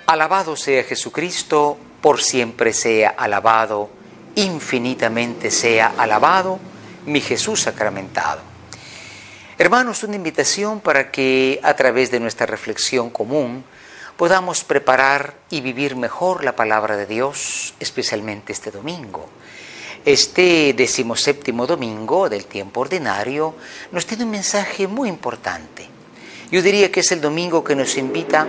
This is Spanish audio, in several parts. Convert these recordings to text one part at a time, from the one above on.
Alabado sea Jesucristo, por siempre sea alabado, infinitamente sea alabado, mi Jesús sacramentado. Hermanos, una invitación para que a través de nuestra reflexión común podamos preparar y vivir mejor la palabra de Dios, especialmente este domingo. Este 17º domingo del tiempo ordinario nos tiene un mensaje muy importante. Yo diría que es el domingo que nos invita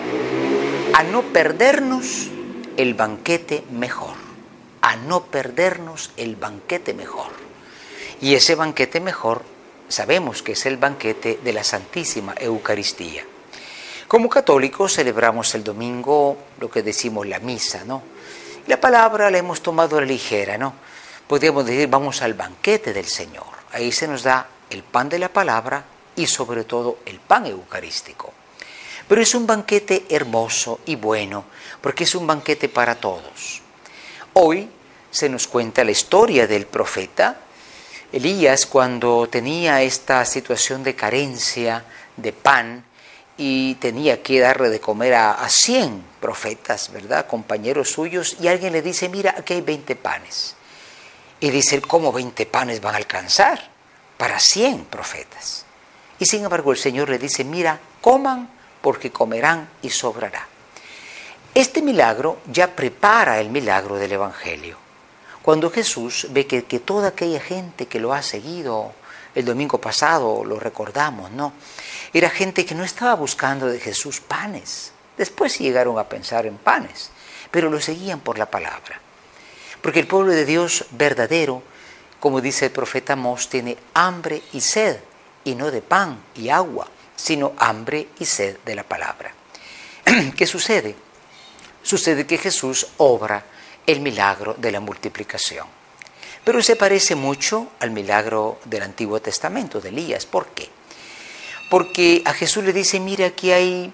a no perdernos el banquete mejor, a no perdernos el banquete mejor. Y ese banquete mejor sabemos que es el banquete de la Santísima Eucaristía. Como católicos celebramos el domingo lo que decimos la misa, ¿no? La palabra la hemos tomado a la ligera, ¿no? Podríamos decir, vamos al banquete del Señor. Ahí se nos da el pan de la palabra y sobre todo el pan eucarístico. Pero es un banquete hermoso y bueno, porque es un banquete para todos. Hoy se nos cuenta la historia del profeta Elías cuando tenía esta situación de carencia de pan y tenía que darle de comer a 100 profetas, ¿verdad? Compañeros suyos, y alguien le dice, mira, aquí hay 20 panes. Y dice, ¿cómo 20 panes van a alcanzar para 100 profetas? Y sin embargo el Señor le dice, mira, coman porque comerán y sobrará. Este milagro ya prepara el milagro del Evangelio. Cuando Jesús ve que toda aquella gente que lo ha seguido el domingo pasado, lo recordamos, ¿no? Era gente que no estaba buscando de Jesús panes. Después llegaron a pensar en panes, pero lo seguían por la palabra. Porque el pueblo de Dios verdadero, como dice el profeta Amós, tiene hambre y sed, y no de pan y agua, sino hambre y sed de la palabra. ¿Qué sucede? Sucede que Jesús obra el milagro de la multiplicación. Pero se parece mucho al milagro del Antiguo Testamento de Elías. ¿Por qué? Porque a Jesús le dice, mira, aquí hay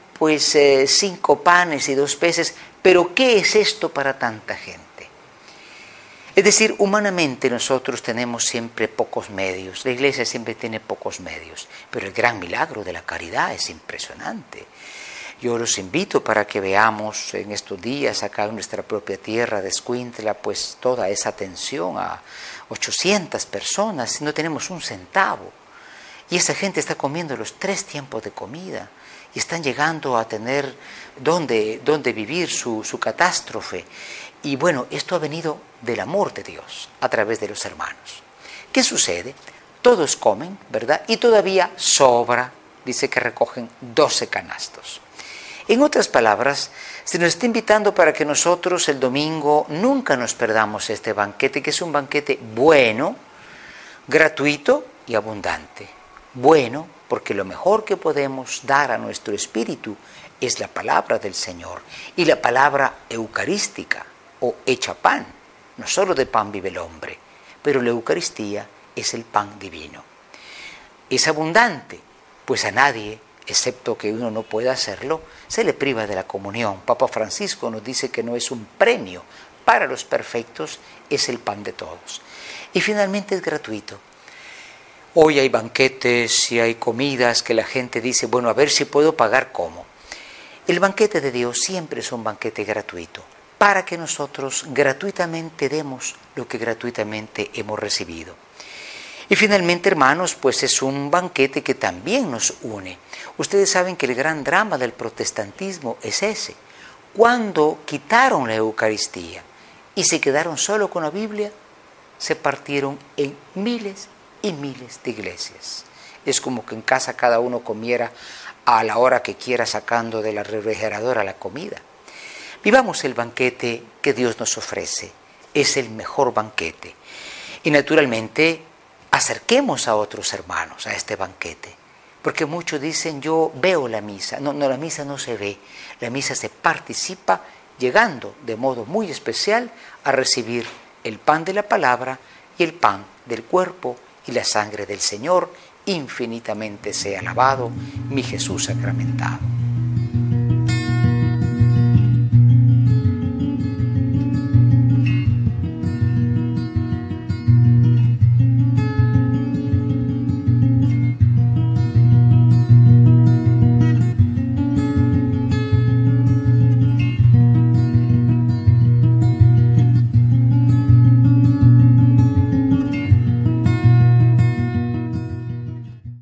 5 panes y 2 peces, pero ¿qué es esto para tanta gente? Es decir, humanamente nosotros tenemos siempre pocos medios, la Iglesia siempre tiene pocos medios, pero el gran milagro de la caridad es impresionante. Yo los invito para que veamos en estos días acá en nuestra propia tierra de Escuintla, pues toda esa atención a 800 personas, no tenemos un centavo. Y esa gente está comiendo los 3 tiempos de comida y están llegando a tener dónde vivir su catástrofe. Y bueno, esto ha venido del amor de Dios a través de los hermanos. ¿Qué sucede? Todos comen, ¿verdad? Y todavía sobra, dice que recogen 12 canastos. En otras palabras, se nos está invitando para que nosotros el domingo nunca nos perdamos este banquete, que es un banquete bueno, gratuito y abundante. Bueno, porque lo mejor que podemos dar a nuestro espíritu es la palabra del Señor y la palabra eucarística o hecha pan. No solo de pan vive el hombre, pero la Eucaristía es el pan divino. Es abundante, pues a nadie, excepto que uno no pueda hacerlo, se le priva de la comunión. Papa Francisco nos dice que no es un premio para los perfectos, es el pan de todos. Y finalmente es gratuito. Hoy hay banquetes y hay comidas que la gente dice, bueno, a ver si puedo pagar cómo. El banquete de Dios siempre es un banquete gratuito, para que nosotros gratuitamente demos lo que gratuitamente hemos recibido. Y finalmente, hermanos, pues es un banquete que también nos une. Ustedes saben que el gran drama del protestantismo es ese. Cuando quitaron la Eucaristía y se quedaron solo con la Biblia, se partieron en miles y miles de iglesias. Es como que en casa cada uno comiera a la hora que quiera sacando de la refrigeradora la comida. Vivamos el banquete que Dios nos ofrece. Es el mejor banquete. Y naturalmente, acerquemos a otros hermanos a este banquete. Porque muchos dicen, yo veo la misa. No, la misa no se ve. La misa se participa llegando de modo muy especial a recibir el pan de la palabra y el pan del cuerpo y la sangre del Señor. Infinitamente sea alabado mi Jesús sacramentado.